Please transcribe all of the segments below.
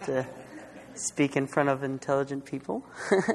to speak in front of intelligent people.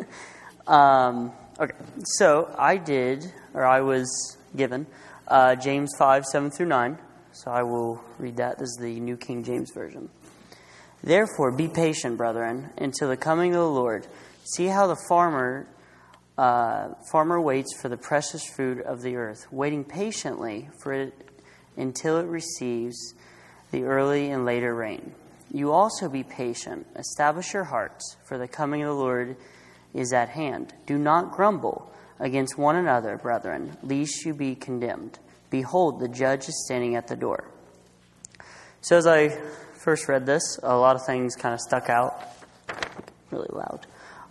Okay, so I was given James 5, 7 through 9. So I will read that. This is the New King James Version. Therefore, be patient, brethren, until the coming of the Lord. See how the farmer waits for the precious fruit of the earth, waiting patiently for it until it receives the early and later rain. You also be patient. Establish your hearts, for the coming of the Lord is at hand. Do not grumble against one another, brethren, lest you be condemned. Behold, the judge is standing at the door. So as I first read this, a lot of things kind of stuck out. Really loud.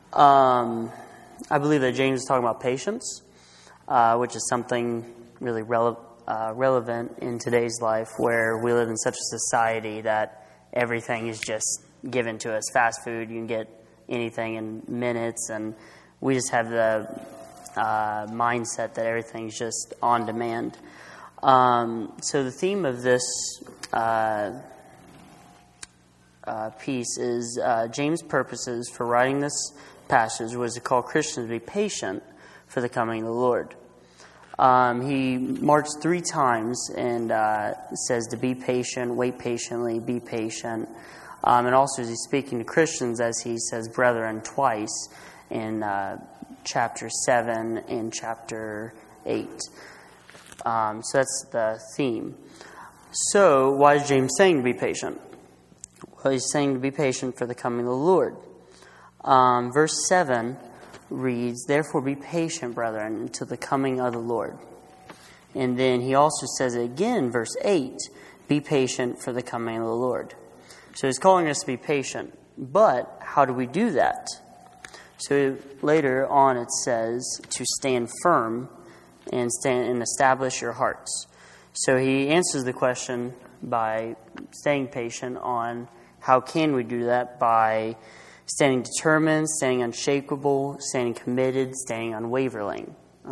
I believe that James is talking about patience, which is something really relevant in today's life, where we live in such a society that everything is just given to us. Fast food, you can get anything in minutes, and we just have the mindset that everything's just on demand. So the theme of this piece is James' purposes for writing this passage was to call Christians to be patient for the coming of the Lord. He marks 3 times and says to be patient, wait patiently, be patient. And also as he's speaking to Christians, as he says brethren twice in chapter 7 and chapter 8. So that's the theme. So why is James saying to be patient? Well, he's saying to be patient for the coming of the Lord. Verse 7 reads, therefore be patient, brethren, until the coming of the Lord. And then he also says it again, verse 8, be patient for the coming of the Lord. So he's calling us to be patient. But how do we do that? So later on it says to stand firm and establish your hearts. So he answers the question by staying patient on how can we do that? By standing determined, standing unshakable, standing committed, standing unwavering.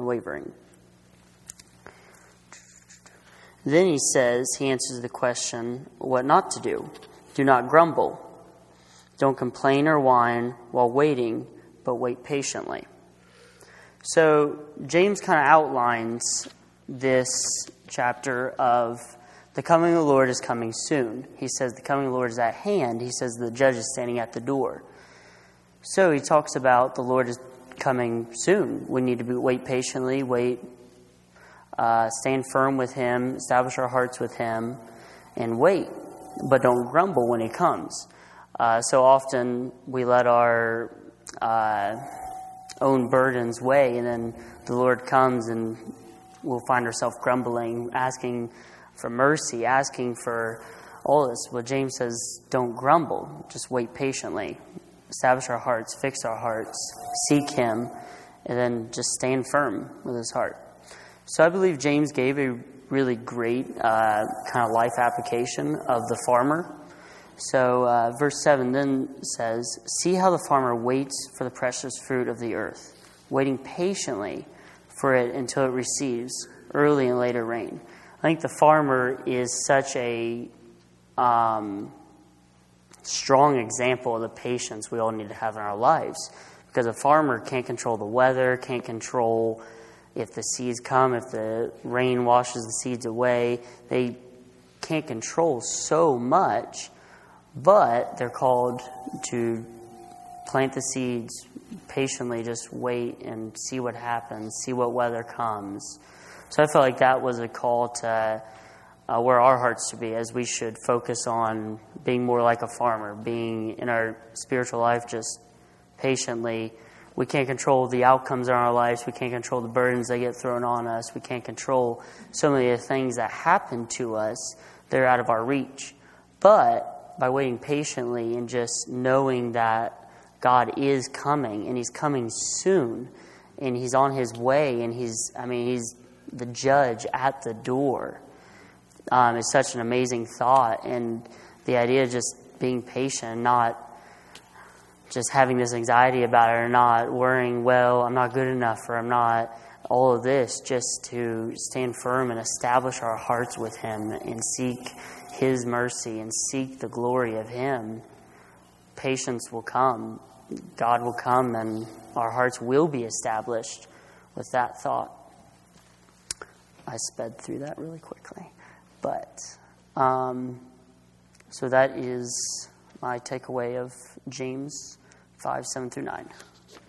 Then he answers the question, what not to do. Do not grumble. Don't complain or whine while waiting, but wait patiently. So James kind of outlines this chapter of the coming of the Lord is coming soon. He says the coming of the Lord is at hand. He says the judge is standing at the door. So he talks about the Lord is coming soon. We need to wait patiently, stand firm with Him, establish our hearts with Him, and wait. But don't grumble when He comes. So often we let our own burdens weigh, and then the Lord comes and we'll find ourselves grumbling, asking for mercy, asking for all this. Well, James says, don't grumble. Just wait patiently. Establish our hearts, fix our hearts, seek Him, and then just stand firm with His heart. So I believe James gave a really great kind of life application of the farmer. So verse 7 then says, see how the farmer waits for the precious fruit of the earth, waiting patiently for it until it receives early and later rain. I think the farmer is such a strong example of the patience we all need to have in our lives. Because a farmer can't control the weather, can't control if the seeds come, if the rain washes the seeds away. They can't control so much, but they're called to plant the seeds, patiently just wait and see what happens, see what weather comes. So I felt like that was a call to where our hearts should be, as we should focus on being more like a farmer, being in our spiritual life just patiently. We can't control the outcomes in our lives. We can't control the burdens that get thrown on us. We can't control so many of the things that happen to us. They're out of our reach. But by waiting patiently and just knowing that God is coming, and He's coming soon, and He's on His way, and He's the judge at the door, is such an amazing thought. And the idea of just being patient and not just having this anxiety about it, or not worrying, well, I'm not good enough, or I'm not all of this, just to stand firm and establish our hearts with Him and seek His mercy and seek the glory of Him patience will come. God will come and our hearts will be established with that thought. I sped through that really quickly. But, so that is my takeaway of James 5, 7 through 9.